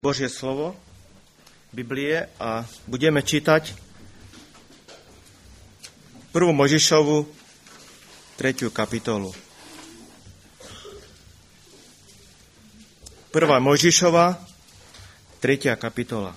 Božie slovo, Biblie, a budeme čítať 1. Mojžišovu 3. kapitolu. 1. Mojžišova 3. kapitola.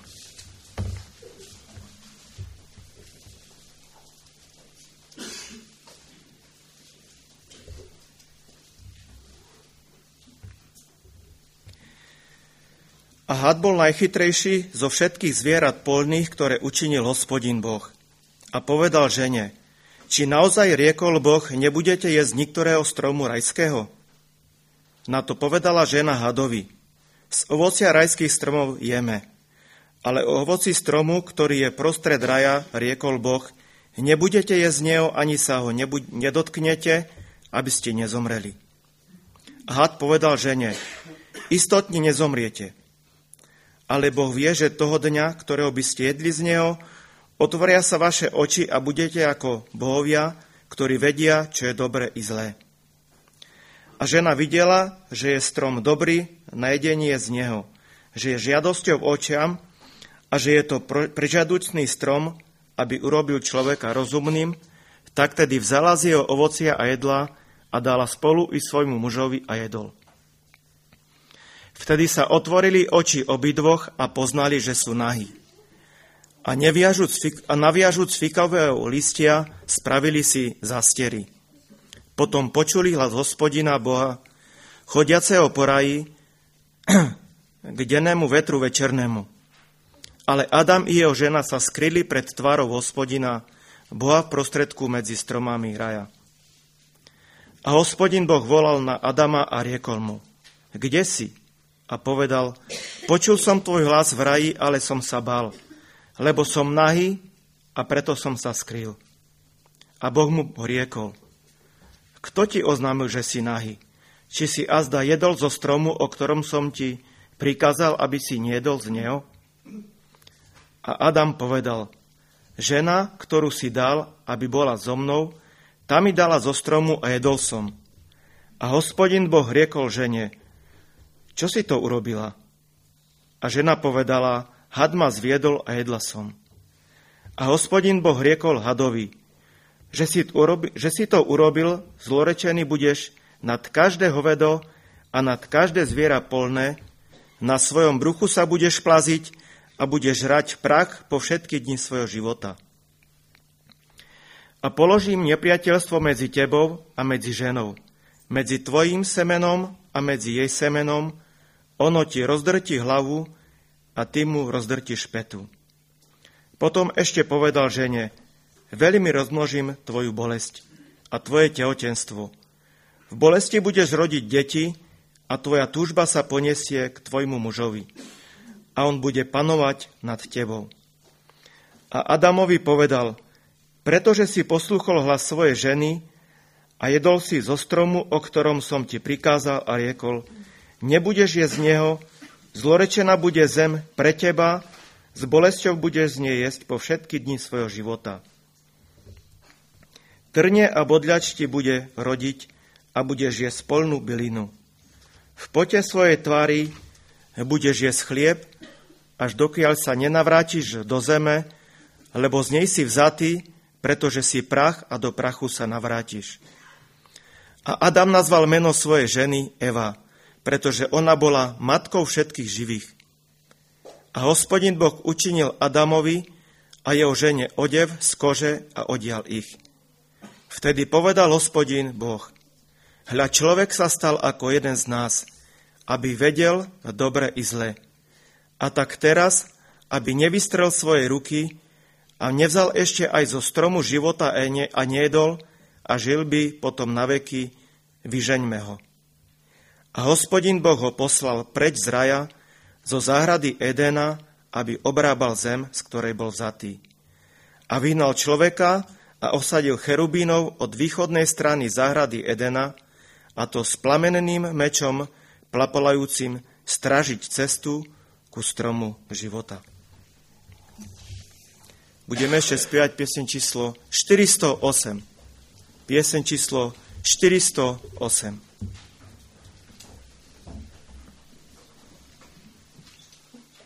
A had bol najchytrejší zo všetkých zvierat poľných, ktoré učinil Hospodin Boh. A povedal žene: či naozaj riekol Boh, nebudete jesť niktorého stromu rajského? Na to povedala žena hadovi: z ovocia rajských stromov jeme, ale o ovoci stromu, ktorý je prostred raja, riekol Boh, nebudete jesť z neho, ani sa ho nedotknete, aby ste nezomreli. A had povedal žene: istotne nezomriete. Ale Boh vie, že toho dňa, ktorého by ste jedli z neho, otvoria sa vaše oči a budete ako bohovia, ktorí vedia, čo je dobre i zlé. A žena videla, že je strom dobrý na jedenie z neho, že je žiadosťou očiam a že je to prežiaducný strom, aby urobil človeka rozumným, tak tedy vzala z jeho ovocia a jedla a dala spolu i svojmu mužovi a jedol. Vtedy sa otvorili oči obidvoch a poznali, že sú nahí. A naviažúc fikového listia, spravili si zastiery. Potom počuli hlas Hospodina Boha, chodiaceho po raji, k dennému vetru večernému. Ale Adam i jeho žena sa skryli pred tvárou Hospodina Boha v prostredku medzi stromami raja. A Hospodin Boh volal na Adama a riekol mu: kde si? A povedal: počul som tvoj hlas v raji, ale som sa bál, lebo som nahý a preto som sa skryl. A Boh mu riekol: kto ti oznámil, že si nahý? Či si azda jedol zo stromu, o ktorom som ti prikázal, aby si nejedol z neho? A Adam povedal: žena, ktorú si dal, aby bola so mnou, tá mi dala zo stromu a jedol som. A Hospodin Boh riekol žene: čo si to urobila? A žena povedala: had ma zviedol a jedla som. A Hospodin Boh riekol hadovi: že si to urobil, zlorečený budeš nad každé hovedo a nad každé zviera poľné, na svojom bruchu sa budeš plaziť a budeš žrať prach po všetky dni svojho života. A položím nepriateľstvo medzi tebou a medzi ženou, medzi tvojím semenom a medzi jej semenom, ono ti rozdrti hlavu a ty mu rozdrtiš petu. Potom ešte povedal žene: veľmi rozmnožím tvoju bolesť a tvoje tehotenstvo. V bolesti budeš rodiť deti a tvoja túžba sa poniesie k tvojmu mužovi a on bude panovať nad tebou. A Adamovi povedal: pretože si poslúchol hlas svojej ženy a jedol si zo stromu, o ktorom som ti prikázal, a riekol: nebudeš jesť z neho, zlorečená bude zem pre teba, s bolesťou budeš z nej jesť po všetky dni svojho života. Trne a bodľač ti bude rodiť a budeš jesť polnú bylinu. V pote svojej tvári budeš jesť chlieb, až dokiaľ sa nenavrátiš do zeme, lebo z nej si vzatý, pretože si prach a do prachu sa navrátiš. A Adam nazval meno svojej ženy Eva, pretože ona bola matkou všetkých živých. A Hospodin Boh učinil Adamovi a jeho žene odev z kože a odial ich. Vtedy povedal Hospodin Boh: hľa, človek sa stal ako jeden z nás, aby vedel dobre i zle. A tak teraz, aby nevystrel svoje ruky a nevzal ešte aj zo stromu života a nejedol a žil by potom na veky, vyžeňme ho. A Hospodin Boh ho poslal preč z raja, zo záhrady Edena, aby obrábal zem, z ktorej bol vzatý. A vyhnal človeka a osadil cherubínov od východnej strany záhrady Edena, a to s plameneným mečom plapolajúcim strážiť cestu ku stromu života. Budeme ešte spievať pieseň číslo 408. Pieseň číslo 408.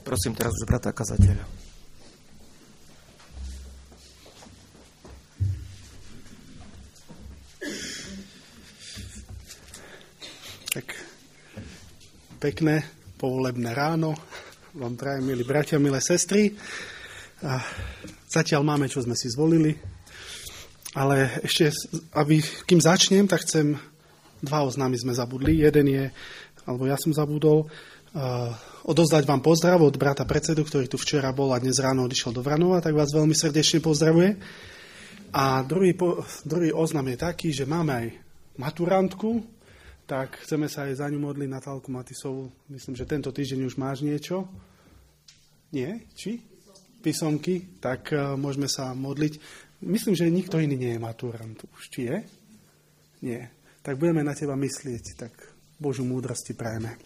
Prosím teraz už brata kazateľa. Tak pekné povolebné ráno vám prajem, milí bratia, milé sestry. A zatiaľ máme, čo sme si zvolili, ale ešte, kým začnem, tak chcem dva oznámy sme zabudli. Jeden je, alebo ja som zabudol, odozdať vám pozdrav od brata predsedu, ktorý tu včera bol a dnes ráno odišiel do Vranova, tak vás veľmi srdečne pozdravuje. A druhý oznam je taký, že máme aj maturantku, tak chceme sa aj za ňu modliť, Natálku Matisovú. Myslím, že tento týždeň už máš niečo. Nie? Či? Písomky? Tak môžeme sa modliť. Myslím, že nikto iný nie je maturant už. Či je? Nie. Tak budeme na teba myslieť. Tak Božiu múdrosti prajeme.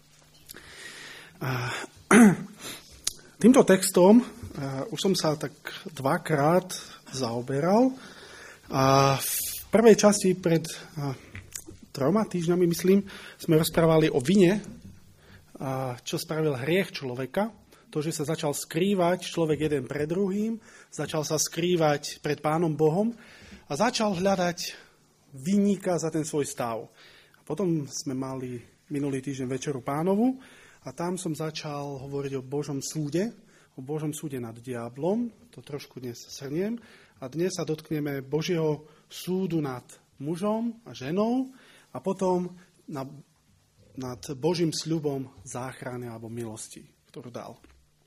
Týmto textom už som sa tak dvakrát zaoberal. V prvej časti pred 3 týždňami, myslím, sme rozprávali o vine, čo spravil hriech človeka. To, že sa začal skrývať človek jeden pred druhým, začal sa skrývať pred Pánom Bohom a začal hľadať vinníka za ten svoj stav. A potom sme mali minulý týždeň Večeru Pánovu a tam som začal hovoriť o Božom súde nad diablom, to trošku dnes shrniem, a dnes sa dotkneme Božieho súdu nad mužom a ženou a potom nad Božím sľubom záchrany alebo milosti, ktorú dal.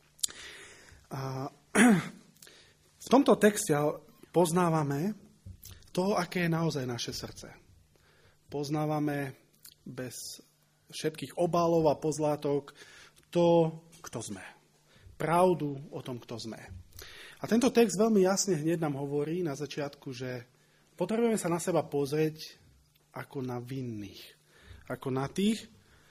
A v tomto texte poznávame to, aké je naozaj naše srdce. Poznávame bez všetkých obálov a pozlátok to, kto sme. Pravdu o tom, kto sme. A tento text veľmi jasne hneď nám hovorí na začiatku, že potrebujeme sa na seba pozrieť ako na vinných. Ako na tých,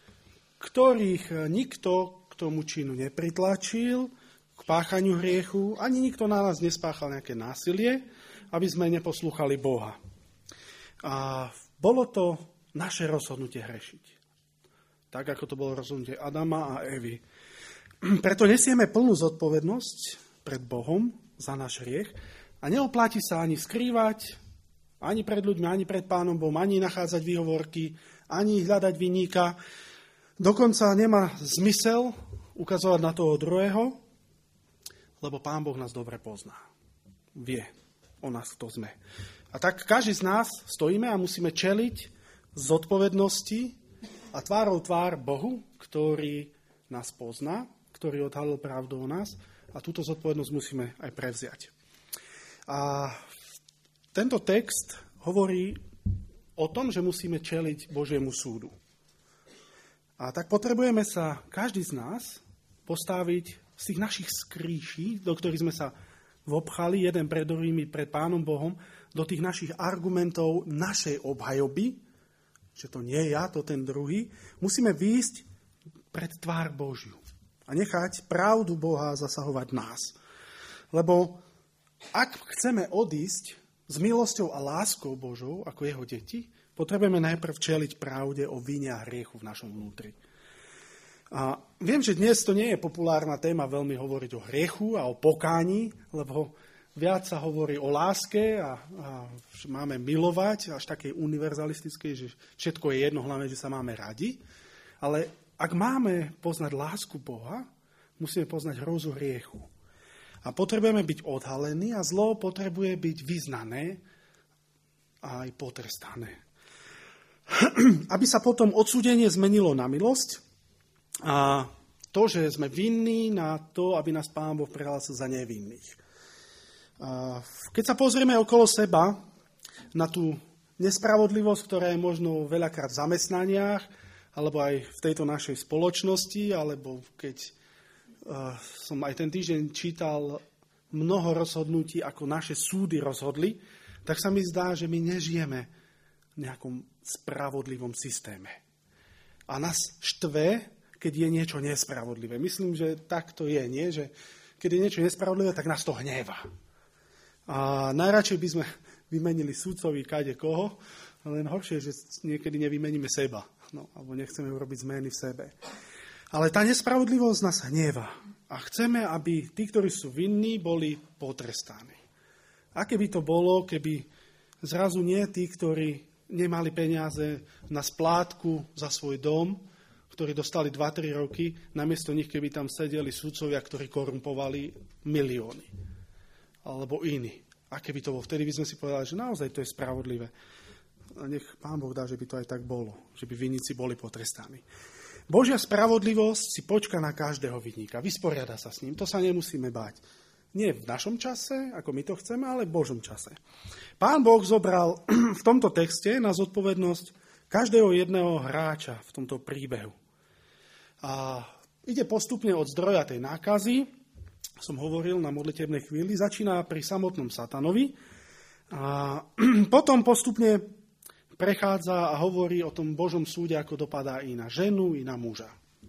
ktorých nikto k tomu činu nepritlačil, k páchaniu hriechu, ani nikto na nás nespáchal nejaké násilie, aby sme neposlúchali Boha. A bolo to naše rozhodnutie hrešiť. Tak, ako to bolo rozhodnutie Adama a Evy. Preto nesieme plnú zodpovednosť pred Bohom za náš hriech a neoplatí sa ani skrývať, ani pred ľuďmi, ani pred Pánom Bohom, ani nachádzať výhovorky, ani hľadať vinníka. Dokonca nemá zmysel ukazovať na toho druhého, lebo Pán Boh nás dobre pozná. Vie o nás, kto sme. A tak každý z nás stojíme a musíme čeliť zodpovednosti a tvárou tvár Bohu, ktorý nás pozná, ktorý odhalil pravdu o nás a túto zodpovednosť musíme aj prevziať. A tento text hovorí o tom, že musíme čeliť Božiemu súdu. A tak potrebujeme sa, každý z nás, postaviť z tých našich skrýší, do ktorých sme sa vopchali jeden pred druhými, pred Pánom Bohom, do tých našich argumentov našej obhajoby, že to nie ja, to ten druhý, musíme výjsť pred tvár Božiu a nechať pravdu Boha zasahovať nás. Lebo ak chceme odísť s milosťou a láskou Božou, ako jeho deti, potrebujeme najprv čeliť pravde o vine a hriechu v našom vnútri. A viem, že dnes to nie je populárna téma veľmi hovoriť o hriechu a o pokáni, lebo viac sa hovorí o láske a máme milovať, až takej univerzalistickej, že všetko je jedno, hlavne, že sa máme radi. Ale ak máme poznať lásku Boha, musíme poznať hrôzu hriechu. A potrebujeme byť odhalení a zlo potrebuje byť vyznané a aj potrestané. Aby sa potom odsúdenie zmenilo na milosť a to, že sme vinní na to, aby nás Pán Boh prehlásil za nevinných. Keď sa pozrieme okolo seba na tú nespravodlivosť, ktorá je možno veľakrát v zamestnaniach, alebo aj v tejto našej spoločnosti, alebo keď som aj ten týždeň čítal mnoho rozhodnutí, ako naše súdy rozhodli, tak sa mi zdá, že my nežijeme v nejakom spravodlivom systéme. A nás štve, keď je niečo nespravodlivé. Myslím, že tak to je, nie? Že keď je niečo nespravodlivé, tak nás to hnevá. A najradšej by sme vymenili sudcovi kade koho, len horšie, že niekedy nevymeníme seba. Alebo nechceme urobiť zmeny v sebe. Ale tá nespravodlivosť nás hnevá. a chceme, aby tí, ktorí sú vinní, boli potrestaní. Aké by to bolo, keby zrazu nie tí, ktorí nemali peniaze na splátku za svoj dom, ktorí dostali 2-3 roky, namiesto nich, keby tam sedeli sudcovia, ktorí korumpovali milióny. Alebo iní. Aké by to bolo? Vtedy by sme si povedali, že naozaj to je spravodlivé. A nech Pán Boh dá, že by to aj tak bolo. Že by vinníci boli potrestaní. Božia spravodlivosť si počká na každého vinníka. Vysporiada sa s ním. To sa nemusíme báť. Nie v našom čase, ako my to chceme, ale v Božom čase. Pán Boh zobral v tomto texte na zodpovednosť každého jedného hráča v tomto príbehu. A ide postupne od zdroja tej nákazy, som hovoril na modlitebnej chvíli, začína pri samotnom satanovi a potom postupne prechádza a hovorí o tom Božom súde, ako dopadá i na ženu, i na muža.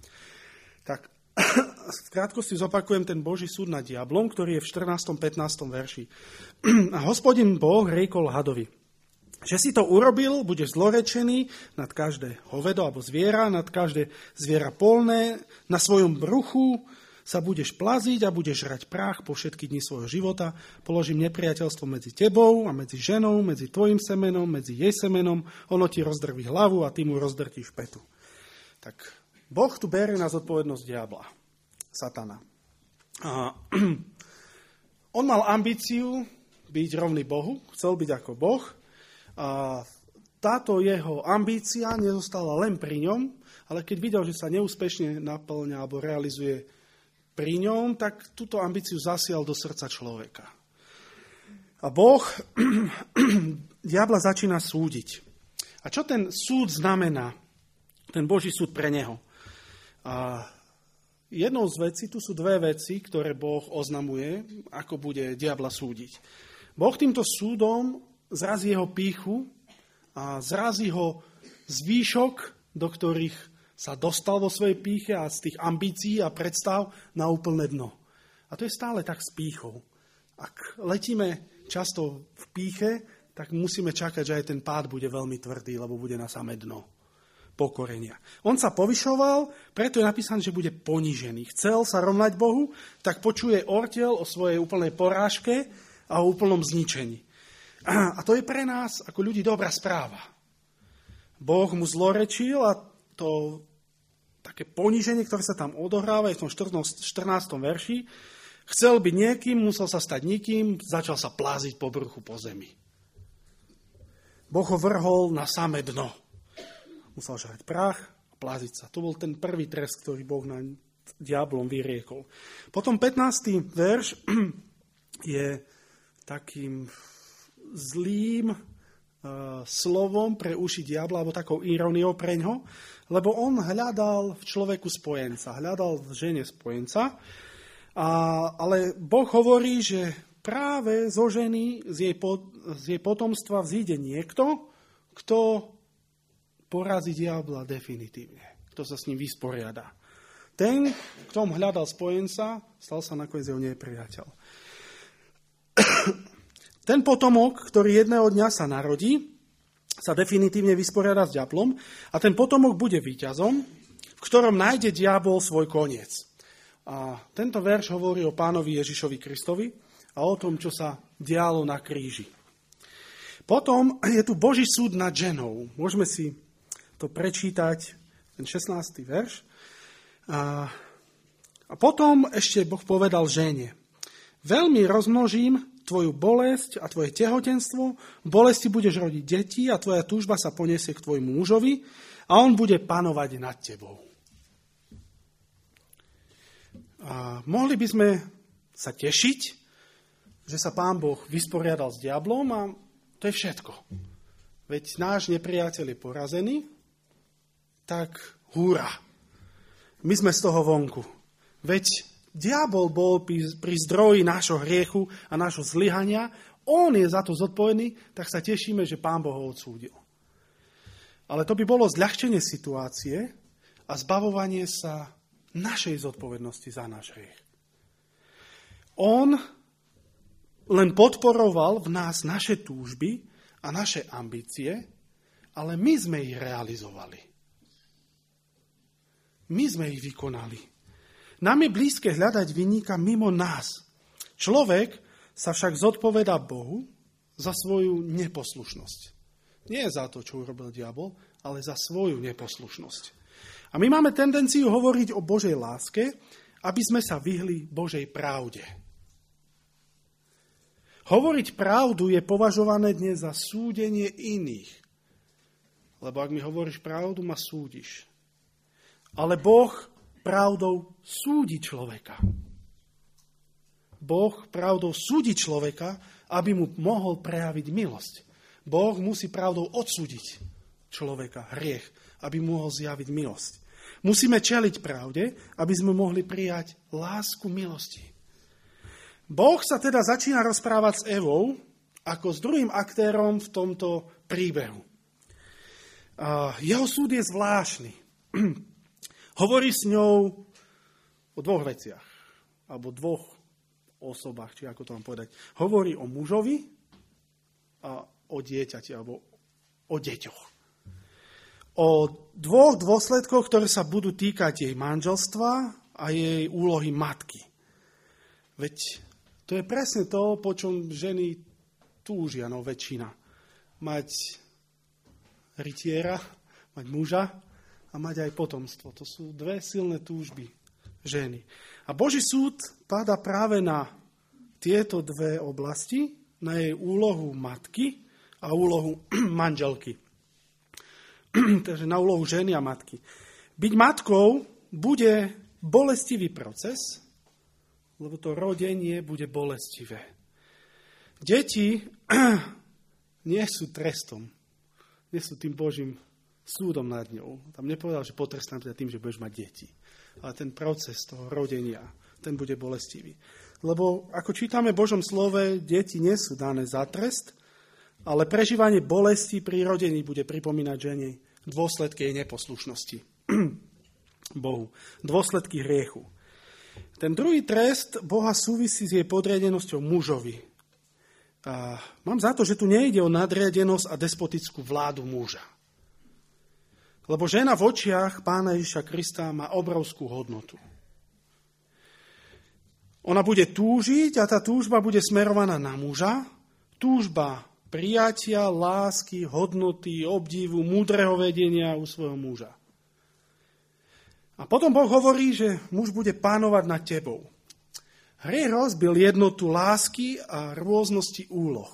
Tak v krátkosti zopakujem ten Boží súd nad diablom, ktorý je v 14. 15. verši. A Hospodin Boh riekol hadovi, že si to urobil, budeš zlorečený nad každé hovedo alebo zviera, nad každé zviera polné, na svojom bruchu sa budeš plaziť a budeš žrať prach po všetky dni svojho života. Položím nepriateľstvo medzi tebou a medzi ženou, medzi tvojim semenom, medzi jej semenom. Ono ti rozdrví hlavu a ty mu rozdrtíš petu. Tak Boh tu berie na zodpovednosť diabla, satana. A on mal ambíciu byť rovný Bohu, chcel byť ako Boh. A táto jeho ambícia nezostala len pri ňom, ale keď videl, že sa neúspešne naplňa alebo realizuje pri ňom, tak túto ambíciu zasial do srdca človeka. A Boh diabla začína súdiť. A čo ten súd znamená? Ten Boží súd pre neho. A jednou z vecí, tu sú dve veci, ktoré Boh oznamuje, ako bude diabla súdiť. Boh týmto súdom zrazí jeho pýchu a zrazí ho zvýšok, do ktorých sa dostal vo svojej pýche a z tých ambícií a predstav na úplné dno. A to je stále tak s pýchou. Ak letíme často v pýche, tak musíme čakať, že aj ten pád bude veľmi tvrdý, lebo bude na samé dno pokorenia. On sa povyšoval, preto je napísané, že bude ponížený. Chcel sa rovnať Bohu, tak počuje orteľ o svojej úplnej porážke a o úplnom zničení. A to je pre nás ako ľudí dobrá správa. Boh mu zlorečil a to také poníženie, ktoré sa tam odohráva je v tom 14. verši. Chcel byť niekým, musel sa stať nikým, začal sa pláziť po bruchu po zemi. Boh ho vrhol na samé dno. Musel žrať prach a pláziť sa. To bol ten prvý trest, ktorý Boh na diablom vyriekol. Potom 15. verš je takým zlým slovom pre uši diabla, alebo takou iróniou pre ňo, lebo on hľadal v človeku spojenca, hľadal v žene spojenca, ale Boh hovorí, že práve zo ženy, z jej potomstva vzíde niekto, kto porazí diabla definitívne, kto sa s ním vysporiada. Ten, kto hľadal spojenca, stal sa nakoniec jeho nepriateľ. Ten potomok, ktorý jedného dňa sa narodí, sa definitívne vysporiada s diablom a ten potomok bude víťazom, v ktorom nájde diabol svoj koniec. A tento verš hovorí o pánovi Ježišovi Kristovi a o tom, čo sa dialo na kríži. Potom je tu Boží súd nad ženou. Môžeme si to prečítať, ten 16. verš. A potom ešte Boh povedal žene: veľmi rozmnožím tvoju bolesť a tvoje tehotenstvo, v bolesti budeš rodiť deti a tvoja túžba sa poniesie k tvojmu mužovi a on bude panovať nad tebou. A mohli by sme sa tešiť, že sa Pán Boh vysporiadal s diablom a to je všetko. Veď náš nepriateľ je porazený, tak húra. My sme z toho vonku. Veď diabol bol pri zdroji nášho hriechu a nášho zlyhania. On je za to zodpovedný, tak sa tešíme, že Pán Boh ho odsúdil. Ale to by bolo zľahčenie situácie a zbavovanie sa našej zodpovednosti za náš hriech. On len podporoval v nás naše túžby a naše ambície, ale my sme ich realizovali. My sme ich vykonali. Nám je blízke hľadať vinníka mimo nás. Človek sa však zodpovedá Bohu za svoju neposlušnosť. Nie za to, čo urobil diabol, ale za svoju neposlušnosť. A my máme tendenciu hovoriť o Božej láske, aby sme sa vyhli Božej pravde. Hovoriť pravdu je považované dnes za súdenie iných. Lebo ak mi hovoríš pravdu, ma súdiš. Ale Boh pravdou súdi človeka. Boh pravdou súdi človeka, aby mu mohol prejaviť milosť. Boh musí pravdou odsúdiť človeka, hriech, aby mu mohol zjaviť milosť. Musíme čeliť pravde, aby sme mohli prijať lásku milosti. Boh sa teda začína rozprávať s Evou ako s druhým aktérom v tomto príbehu. Jeho súd je zvláštny. Hovorí s ňou o dvoch veciach, alebo dvoch osobách, či ako to mám povedať. Hovorí o mužovi a o dieťati, alebo o deťoch. O dvoch dôsledkoch, ktoré sa budú týkať jej manželstva a jej úlohy matky. Veď to je presne to, po čom ženy túžia, no väčšina. Mať rytiera, mať muža a mať aj potomstvo. To sú dve silné túžby ženy. A Boží súd páda práve na tieto dve oblasti, na jej úlohu matky a úlohu manželky. Takže na úlohu ženy a matky. Byť matkou bude bolestivý proces, lebo to rodenie bude bolestivé. Deti nie sú trestom, nie sú tým Božím súdom nad ňou. Tam nepovedal, že potrestám ťa tým, že budeš mať deti. Ale ten proces toho rodenia, ten bude bolestivý. Lebo ako čítame v Božom slove, deti nie sú dané za trest, ale prežívanie bolesti pri rodení bude pripomínať žene dôsledky jej neposlušnosti Bohu, dôsledky hriechu. Ten druhý trest Boha súvisí s jej podriadenosťou mužovi. A mám za to, že tu nejde o nadriadenosť a despotickú vládu muža. Lebo žena v očiach Pána Ježiša Krista má obrovskú hodnotu. Ona bude túžiť a tá túžba bude smerovaná na muža. Túžba prijatia, lásky, hodnoty, obdivu, múdreho vedenia u svojho muža. A potom Boh hovorí, že muž bude pánovať nad tebou. Hriech rozbil jednotu lásky a rôznosti úloh.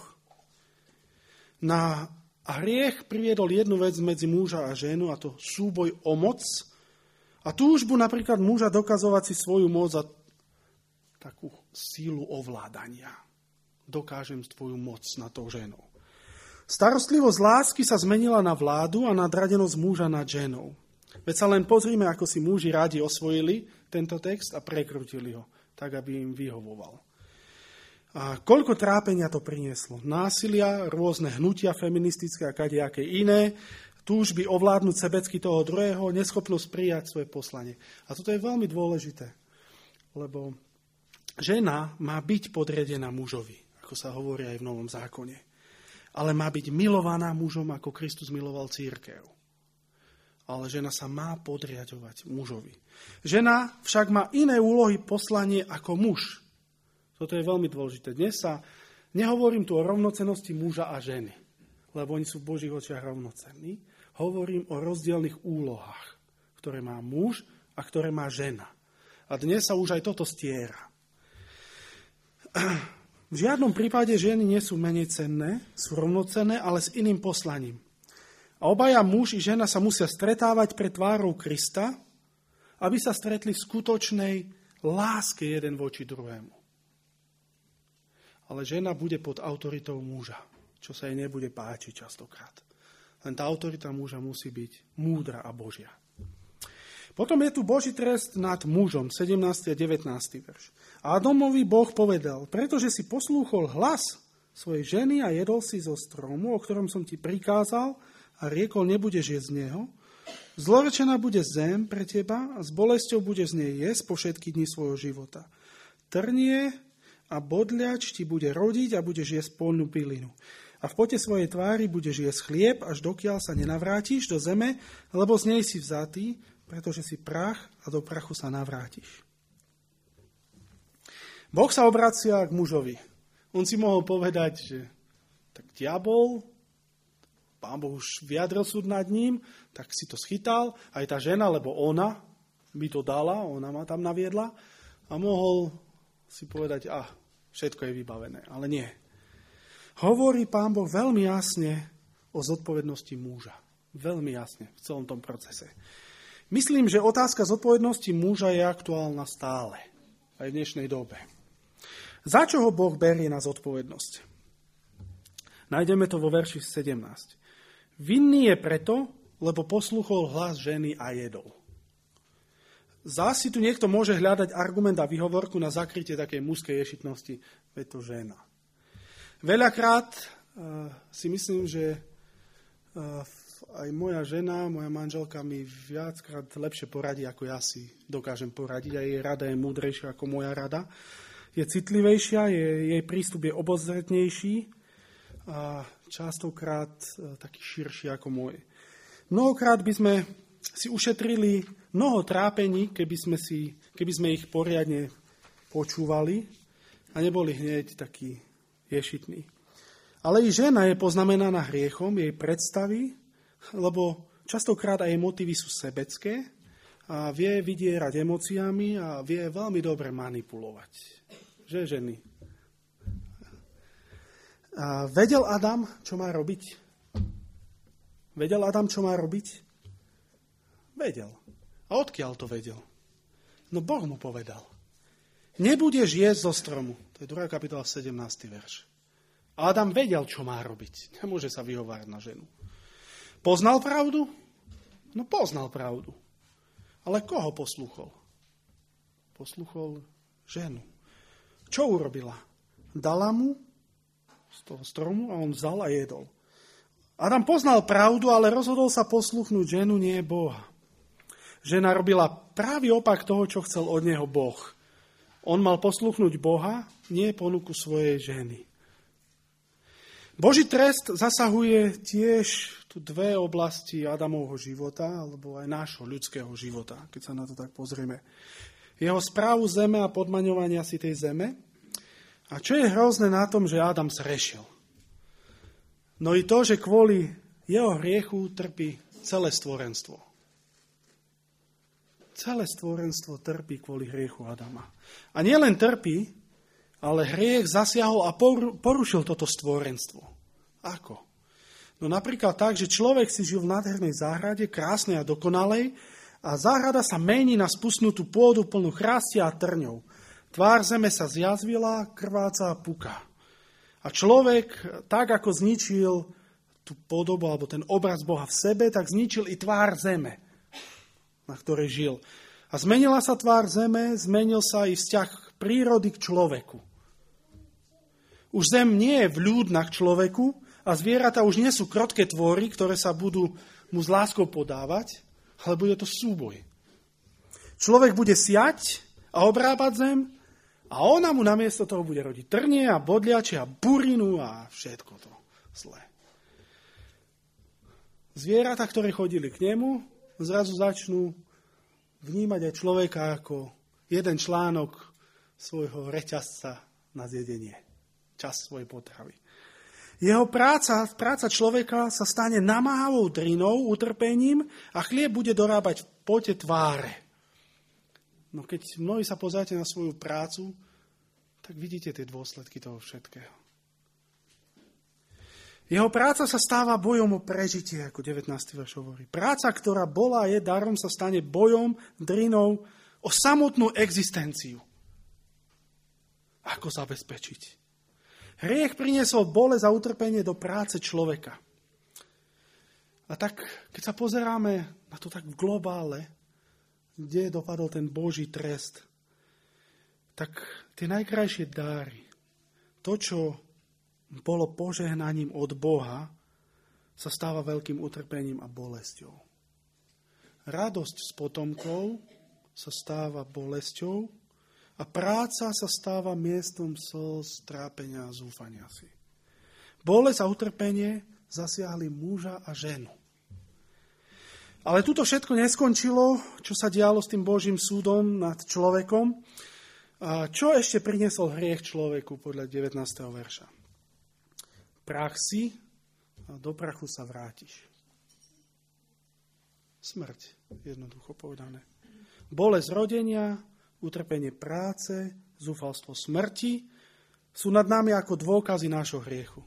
A hriech priviedol jednu vec medzi muža a ženu, a to súboj o moc a túžbu napríklad muža dokazovať si svoju moc a takú sílu ovládania. Dokážem tvoju moc nad tou ženou. Starostlivosť lásky sa zmenila na vládu a nadradenosť muža nad ženou. Veď sa len pozrime, ako si muži radi osvojili tento text a prekrutili ho, tak aby im vyhovoval. A koľko trápenia to prinieslo? Násilia, rôzne hnutia feministické a kadejaké iné, túžby ovládnuť sebecky toho druhého, neschopnosť prijať svoje poslanie. A toto je veľmi dôležité, lebo žena má byť podriadená mužovi, ako sa hovorí aj v Novom zákone. Ale má byť milovaná mužom, ako Kristus miloval cirkev. Ale žena sa má podriadovať mužovi. Žena však má iné úlohy poslanie ako muž. Toto je veľmi dôležité. Dnes sa nehovorím tu o rovnocennosti muža a ženy, lebo oni sú v Božích očiach rovnocenní. Hovorím o rozdielnych úlohách, ktoré má muž a ktoré má žena. A dnes sa už aj toto stiera. V žiadnom prípade ženy nie sú menej cenné, sú rovnocenné, ale s iným poslaním. A obaja muž i žena sa musia stretávať pred tvárou Krista, aby sa stretli v skutočnej láske jeden voči druhému. Ale žena bude pod autoritou muža, čo sa jej nebude páčiť častokrát. Len tá autorita muža musí byť múdra a Božia. Potom je tu Boží trest nad mužom, 17. a 19. verš. Ádamovi Boh povedal, pretože si poslúchol hlas svojej ženy a jedol si zo stromu, o ktorom som ti prikázal, a riekol, nebudeš jesť z neho, zlorečená bude zem pre teba a s bolesťou budeš z nej jesť po všetky dni svojho života. Trnie a bodľač ti bude rodiť a budeš jesť poľnú bylinu. A v pote svojej tvári budeš jesť chlieb, až dokiaľ sa nenavrátiš do zeme, lebo z nej si vzatý, pretože si prach a do prachu sa navrátiš. Boh sa obracia k mužovi. On si mohol povedať, že tak diabol, Pán Boh už vyjadril súd nad ním, tak si to schytal, aj tá žena, lebo ona mi to dala, ona ma tam naviedla a mohol si povedať, všetko je vybavené, ale nie. Hovorí Pán Boh veľmi jasne o zodpovednosti muža. Veľmi jasne v celom tom procese. Myslím, že otázka zodpovednosti muža je aktuálna stále, aj v dnešnej dobe. Za čo ho Boh berie na zodpovednosť? Nájdeme to vo verši 17. Vinný je preto, lebo poslúchol hlas ženy a jedol. Zás si tu niekto môže hľadať argument a výhovorku na zakrytie takej mužskej ješitnosti. Je to žena. Veľakrát si myslím, že aj moja žena, moja manželka mi viackrát lepšie poradí, ako ja si dokážem poradiť. A jej rada je múdrejšia ako moja rada. Je citlivejšia, jej prístup je obozretnejší a častokrát taký širší ako môj. Mnohokrát by sme si ušetrili mnoho trápení, keby sme ich poriadne počúvali a neboli hneď takí ješitní. Ale i žena je poznamenaná hriechom, jej predstavy, lebo častokrát aj jej motívy sú sebecké a vie vydierať emóciami a vie veľmi dobre manipulovať. Že ženy? A vedel Adam, čo má robiť? Vedel Adam, čo má robiť? Vedel. A odkiaľ to vedel? No Boh mu povedal. Nebudeš jesť zo stromu. To je 2. kapitola, 17. verš. A Adam vedel, čo má robiť. Nemôže sa vyhovárať na ženu. Poznal pravdu? No poznal pravdu. Ale koho poslúchol? Poslúchol ženu. Čo urobila? Dala mu z toho stromu a on vzal a jedol. Adam poznal pravdu, ale rozhodol sa poslúchnuť ženu, nie Boha. Žena robila pravý opak toho, čo chcel od neho Boh. On mal poslúchnuť Boha, nie ponuku svojej ženy. Boží trest zasahuje tiež tu dve oblasti Adamovho života, alebo aj nášho ľudského života, keď sa na to tak pozrieme. Jeho správu zeme a podmaňovania si tej zeme. A čo je hrozné na tom, že Adam zrešil? No i to, že kvôli jeho hriechu trpí celé stvorenstvo. Celé stvorenstvo trpí kvôli hriechu Adama. A nielen trpí, ale hriech zasiahol a porušil toto stvorenstvo. Ako? No napríklad tak, že človek si žil v nádhernej záhrade, krásnej a dokonalej, a záhrada sa mení na spustnutú pôdu plnú chrástia a trňov. Tvár zeme sa zjazvila, krváca a puká. A človek, tak ako zničil tú podobu, alebo ten obraz Boha v sebe, tak zničil i tvár zeme, na ktorej žil. A zmenila sa tvár zeme, zmenil sa i vzťah prírody k človeku. Už zem nie je vľúdna k človeku a zvieratá už nie sú krotké tvory, ktoré sa budú mu s láskou podávať, ale bude to súboj. Človek bude siať a obrábať zem a ona mu namiesto toho bude rodiť trnie a bodliače a burinu a všetko to zlé. Zvieratá, ktoré chodili k nemu, zrazu začnú vnímať aj človeka ako jeden článok svojho reťazca na zjedenie. Čas svojej potravy. Jeho práca človeka sa stane namáhavou drinou, utrpením a chlieb bude dorábať v pote tváre. No keď mnohí sa pozeráte na svoju prácu, tak vidíte tie dôsledky toho všetkého. Jeho práca sa stáva bojom o prežitie, ako 19. verš hovorí. Práca, ktorá bola a je darom, sa stane bojom, drinou o samotnú existenciu. Ako zabezpečiť? Hriech priniesol bolesť a utrpenie do práce človeka. A tak, keď sa pozeráme na to tak v globále, kde dopadol ten Boží trest, tak tie najkrajšie dáry, to, čo bolo požehnaním od Boha, sa stáva veľkým utrpením a bolesťou. Radosť s potomkov sa stáva bolesťou a práca sa stáva miestom slz, trápenia a zúfania si. Bolesť a utrpenie zasiahli muža a ženu. Ale tuto všetko neskončilo, čo sa dialo s tým Božím súdom nad človekom. A čo ešte priniesol hriech človeku podľa 19. verša? Prach si a do prachu sa vrátiš. Smrť, jednoducho povedané. Bolesť rodenia, utrpenie práce, zúfalstvo smrti sú nad nami ako dôkazy nášho hriechu.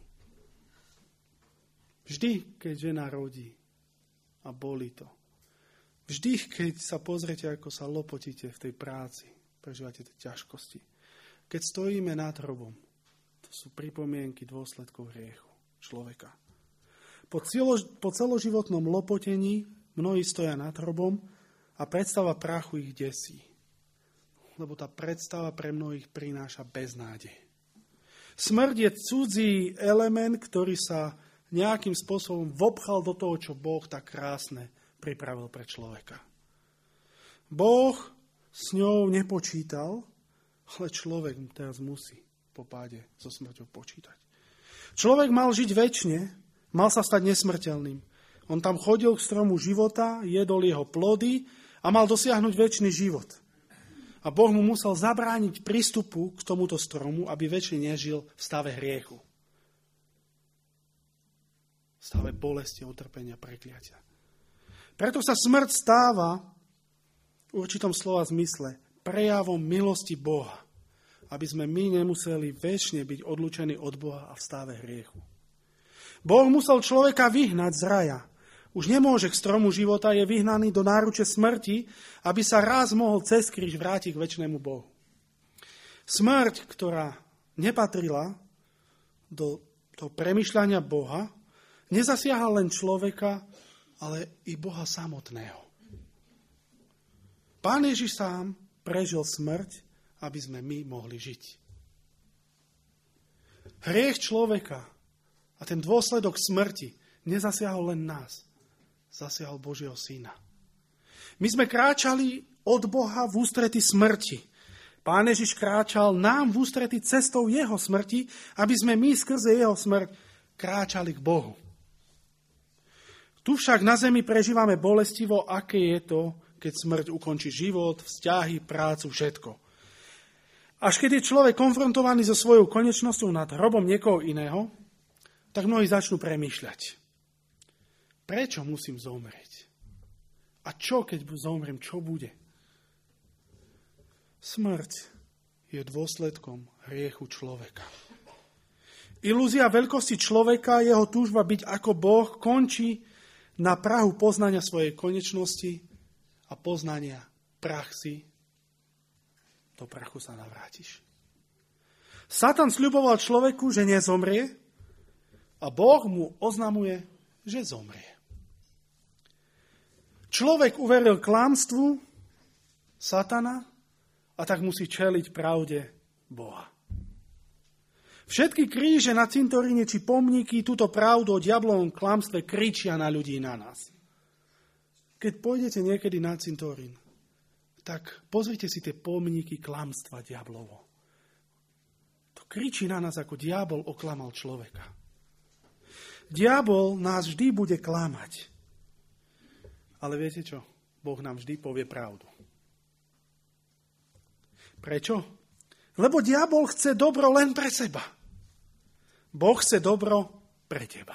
Vždy, keď žena rodí a bolí to. Vždy, keď sa pozriete, ako sa lopotíte v tej práci, prežívate tie ťažkosti. Keď stojíme nad hrobom, to sú pripomienky dôsledkov hriechu človeka. Po celoživotnom lopotení mnohí stoja nad hrobom a predstava prachu ich desí. Lebo tá predstava pre mnohých prináša beznádej. Smrť je cudzí element, ktorý sa nejakým spôsobom vopchal do toho, čo Boh tak krásne pripravil pre človeka. Boh s ňou nepočítal, ale človek teraz musí po páde so smrťou počítať. Človek mal žiť večne, mal sa stať nesmrteľným. On tam chodil k stromu života, jedol jeho plody a mal dosiahnuť večný život. A Boh mu musel zabrániť prístupu k tomuto stromu, aby večne nežil v stave hriechu. V stave bolesti, utrpenia, prekliatia. Preto sa smrť stáva v určitom slova zmysle prejavom milosti Boha, aby sme my nemuseli večne byť odlúčení od Boha a v stave hriechu. Boh musel človeka vyhnať z raja. Už nemôže k stromu života, je vyhnaný do náruče smrti, aby sa raz mohol cez kríž vrátiť k večnému Bohu. Smrť, ktorá nepatrila do toho premýšľania Boha, nezasiahla len človeka, ale i Boha samotného. Pán Ježiš sám prežil smrť, aby sme my mohli žiť. Hriech človeka a ten dôsledok smrti nezasiahol len nás, zasiahol Božieho syna. My sme kráčali od Boha v ústrety smrti. Pán Ježiš kráčal nám v ústrety cestou jeho smrti, aby sme my skrze jeho smrť kráčali k Bohu. Tu však na zemi prežívame bolestivo, aké je to, keď smrť ukončí život, vzťahy, prácu, všetko. Až keď je človek konfrontovaný so svojou konečnosťou nad hrobom niekoho iného, tak mnohí začnú premýšľať. Prečo musím zomrieť? A čo, keď zomriem, čo bude? Smrť je dôsledkom hriechu človeka. Ilúzia veľkosti človeka, jeho túžba byť ako Boh, končí na prahu poznania svojej konečnosti a poznania praxi. Do prachu sa navrátiš. Satan sľuboval človeku, že nezomrie, a Boh mu oznamuje, že zomrie. Človek uveril klamstvu Satana a tak musí čeliť pravde Boha. Všetky kríže na cintoríne či pomníky túto pravdu o diablovom klamstve kričia na ľudí, na nás. Keď pôjdete niekedy na cintorín, tak pozrite si tie pomníky klamstva diablovo. To kričí na nás, ako diabol oklamal človeka. Diabol nás vždy bude klamať. Ale viete čo? Boh nám vždy povie pravdu. Prečo? Lebo diabol chce dobro len pre seba. Boh chce dobro pre teba.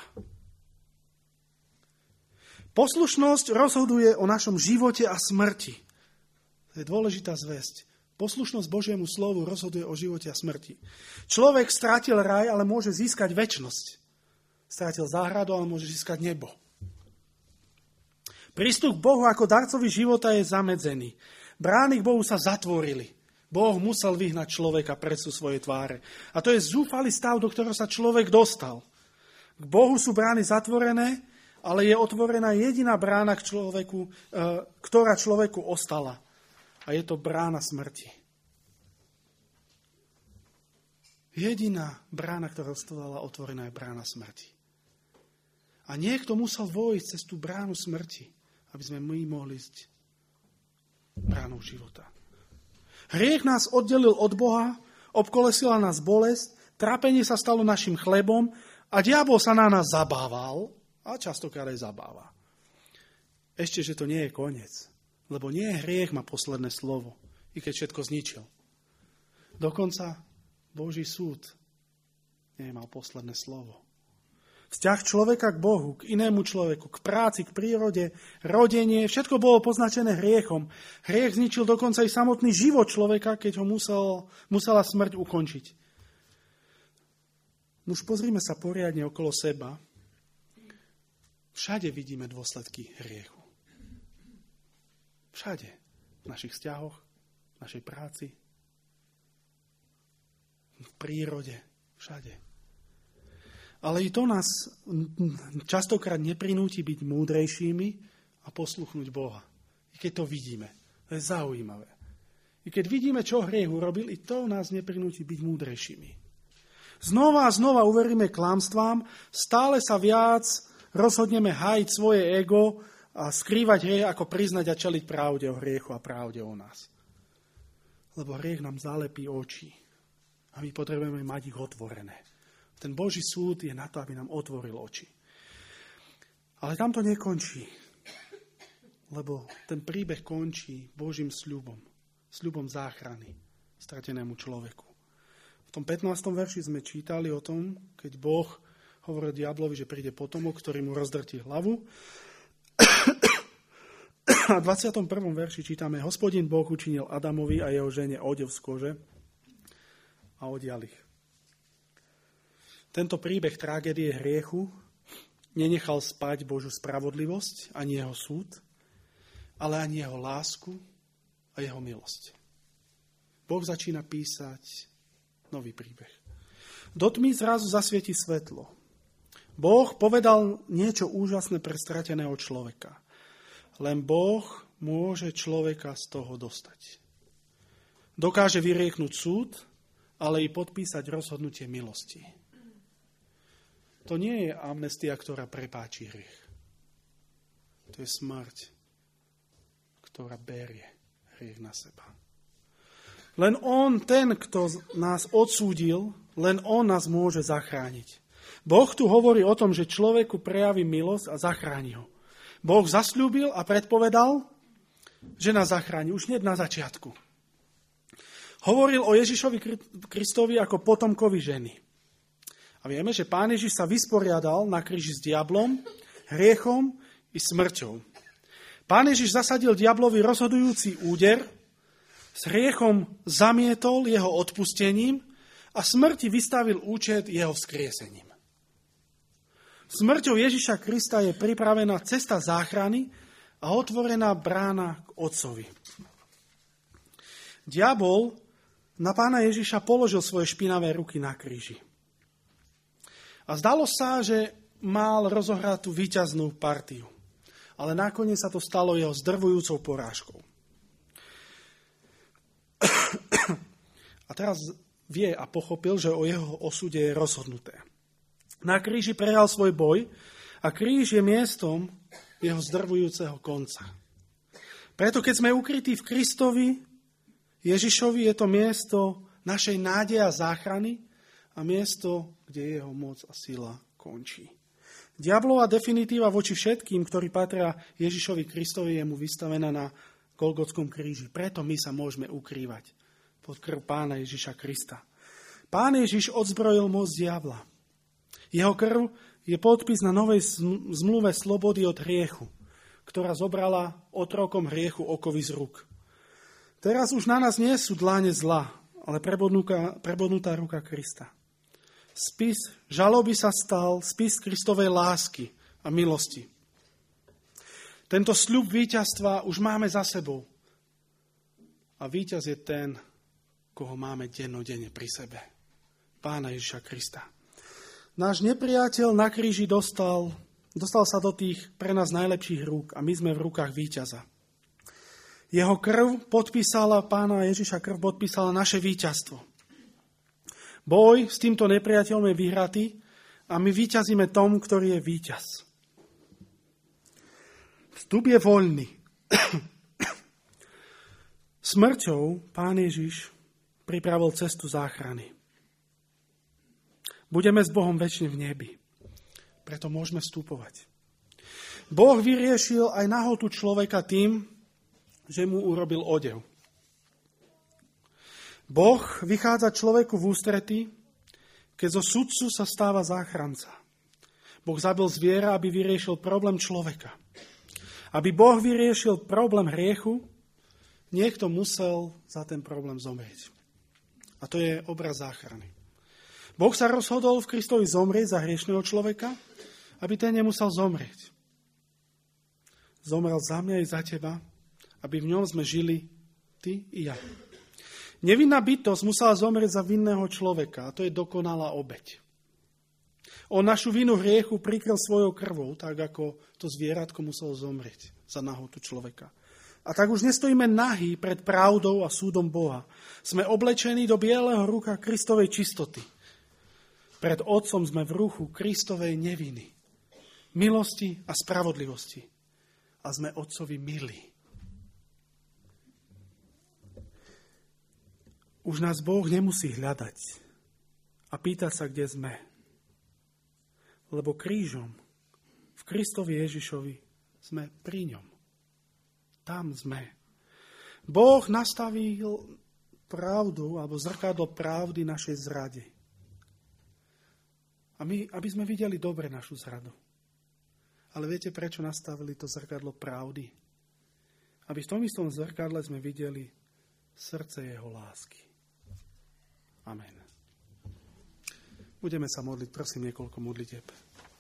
Poslušnosť rozhoduje o našom živote a smrti. To je dôležitá zvesť. Poslušnosť Božiemu slovu rozhoduje o živote a smrti. Človek strátil raj, ale môže získať večnosť. Strátil záhradu, ale môže získať nebo. Prístup k Bohu ako darcovi života je zamedzený. Brány k Bohu sa zatvorili. Boh musel vyhnať človeka pred sú svojej tváre. A to je zúfalý stav, do ktorého sa človek dostal. K Bohu sú brány zatvorené, ale je otvorená jediná brána k človeku, ktorá človeku ostala. A je to brána smrti. Jediná brána, ktorá ostala otvorená, je brána smrti. A niekto musel vojsť cez tú bránu smrti, aby sme my mohli ísť bránou života. Hriech nás oddelil od Boha, obkolesila nás bolesť, trápenie sa stalo našim chlebom a diabol sa na nás zabával a častokrát aj zabáva. Ešte, že to nie je koniec, lebo nie hriech má posledné slovo, i keď všetko zničil. Dokonca Boží súd nemal posledné slovo. Vzťah človeka k Bohu, k inému človeku, k práci, k prírode, rodenie, všetko bolo poznačené hriechom. Hriech zničil dokonca i samotný život človeka, keď ho musela smrť ukončiť. Už pozrime sa poriadne okolo seba. Všade vidíme dôsledky hriechu. Všade. V našich vzťahoch, v našej práci, v prírode, všade. Ale i to nás častokrát neprinúti byť múdrejšími a posluchnúť Boha. I keď to vidíme. To je zaujímavé. I keď vidíme, čo hriech urobil, i to nás neprinúti byť múdrejšími. Znova a znova uveríme klamstvám, stále sa viac rozhodneme hájiť svoje ego a skrývať hriech, ako priznať a čeliť pravde o hriechu a pravde o nás. Lebo hriech nám zalepí oči a my potrebujeme mať ich otvorené. Ten Boží súd je na to, aby nám otvoril oči. Ale tam to nekončí, lebo ten príbeh končí Božím sľubom, sľubom záchrany stratenému človeku. V tom 15. verši sme čítali o tom, keď Boh hovoril diablovi, že príde potomok, ktorý mu rozdrtí hlavu. A v 21. verši čítame: Hospodin Boh učinil Adamovi a jeho žene odev z kože a odial ich. Tento príbeh tragédie hriechu nenechal spať Božiu spravodlivosť, ani jeho súd, ale ani jeho lásku a jeho milosť. Boh začína písať nový príbeh. Do tmy zrazu zasvieti svetlo. Boh povedal niečo úžasné pre strateného človeka. Len Boh môže človeka z toho dostať. Dokáže vyrieknúť súd, ale i podpísať rozhodnutie milosti. To nie je amnestia, ktorá prepáči hriech. To je smrť, ktorá berie hriech na seba. Len on, ten, kto nás odsúdil, len on nás môže zachrániť. Boh tu hovorí o tom, že človeku prejaví milosť a zachráni ho. Boh zasľúbil a predpovedal, že nás zachráni. Už hneď na začiatku. Hovoril o Ježišovi Kristovi ako potomkovi ženy. A vieme, že Pán Ježiš sa vysporiadal na kríži s diablom, hriechom i smrťou. Pán Ježiš zasadil diablovi rozhodujúci úder, s hriechom zamietol jeho odpustením a smrti vystavil účet jeho vzkriesením. Smrťou Ježiša Krista je pripravená cesta záchrany a otvorená brána k Otcovi. Diabol na Pána Ježiša položil svoje špinavé ruky na kríži. A zdalo sa, že mal rozohrať tú víťaznú partiu. Ale nakoniec sa to stalo jeho zdrvujúcou porážkou. A teraz vie a pochopil, že o jeho osude je rozhodnuté. Na kríži prehral svoj boj a kríž je miestom jeho zdrvujúceho konca. Preto keď sme ukrytí v Kristovi, Ježišovi, je to miesto našej nádeje a záchrany, a miesto, kde jeho moc a sila končí. Diablová definitíva voči všetkým, ktorí patria Ježišovi Kristovi, je mu vystavená na Golgotskom kríži. Preto my sa môžeme ukrývať pod krv Pána Ježiša Krista. Pán Ježiš odzbrojil moc diabla. Jeho krv je podpis na novej zmluve slobody od hriechu, ktorá zobrala otrokom hriechu okovy z rúk. Teraz už na nás nie sú dláne zla, ale prebodnutá ruka Krista. Spis žaloby sa stal spis Kristovej lásky a milosti. Tento sľub víťazstva už máme za sebou. A víťaz je ten, koho máme dennodenne pri sebe. Pána Ježiša Krista. Náš nepriateľ na kríži dostal sa do tých pre nás najlepších rúk a my sme v rukách víťaza. Jeho krv podpísala, Pána Ježiša krv podpísala naše víťazstvo. Boj s týmto nepriateľom je vyhratý a my víťazíme tom, ktorý je víťaz. Vstup je voľný. Smrťou Pán Ježiš pripravil cestu záchrany. Budeme s Bohom večne v nebi. Preto môžeme vstupovať. Boh vyriešil aj nahotu človeka tým, že mu urobil odev. Boh vychádza človeku v ústrety, keď zo sudcu sa stáva záchranca. Boh zabil zviera, aby vyriešil problém človeka. Aby Boh vyriešil problém hriechu, niekto musel za ten problém zomrieť. A to je obraz záchrany. Boh sa rozhodol v Kristovi zomrieť za hriešného človeka, aby ten nemusel zomrieť. Zomrel za mňa i za teba, aby v ňom sme žili ty i ja. Nevinná bytosť musela zomrieť za vinného človeka, a to je dokonalá obeť. On našu vinu hriechu prikryl svojou krvou, tak ako to zvieratko muselo zomrieť za nahotu človeka. A tak už nestojíme nahý pred pravdou a súdom Boha. Sme oblečení do bieleho rucha Kristovej čistoty. Pred Otcom sme v ruchu Kristovej neviny, milosti a spravodlivosti. A sme Otcovi milí. Už nás Boh nemusí hľadať a pýtať sa, kde sme. Lebo krížom v Kristovi Ježišovi sme pri ňom. Tam sme. Boh nastavil pravdu alebo zrkadlo pravdy našej zrade. A my, aby sme videli dobre našu zradu. Ale viete, prečo nastavili to zrkadlo pravdy? Aby v tom istom zrkadle sme videli srdce jeho lásky. Amen. Budeme sa modliť, prosím, niekoľko modlitieb.